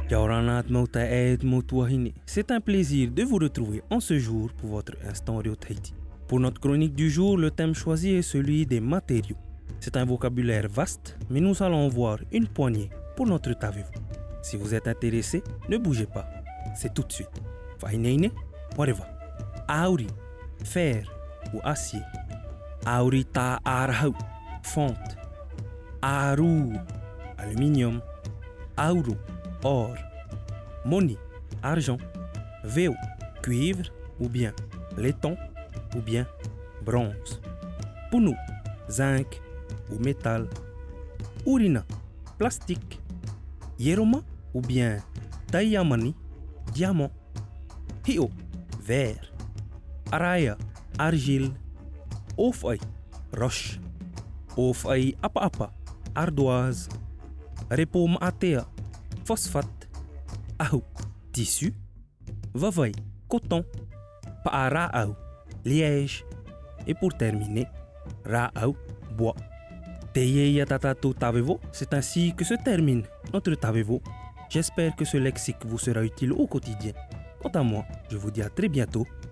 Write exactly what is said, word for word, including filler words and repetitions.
C'est un plaisir de vous retrouver en ce jour pour votre instant Rio Tahiti. Pour notre chronique du jour, le thème choisi est celui des matériaux. C'est un vocabulaire vaste, mais nous allons voir une poignée pour notre Tavez-vous. Si vous êtes intéressé, ne bougez pas. C'est tout de suite. Fahineine, whatever. Auri, fer ou acier. Auri ta arhau, fonte. Aru, aluminium. Auru, or. Moni, argent. Veo, cuivre ou bien laiton ou bien bronze. Punu, zinc ou métal. Urina, plastique. Yeroma ou bien diamani, diamant. Hio, verre. Araya, argile. Ofai, roche. Ofai apa-apa, ardoise. Repo maatea, phosphate. Ahu, tissu. Vavai, coton. Paara'au, liège. Et pour terminer, ra'au, bois. Teyeya tatato Tavez-vous, c'est ainsi que se termine notre Tavez-vous. J'espère que ce lexique vous sera utile au quotidien. Quant à moi, je vous dis à très bientôt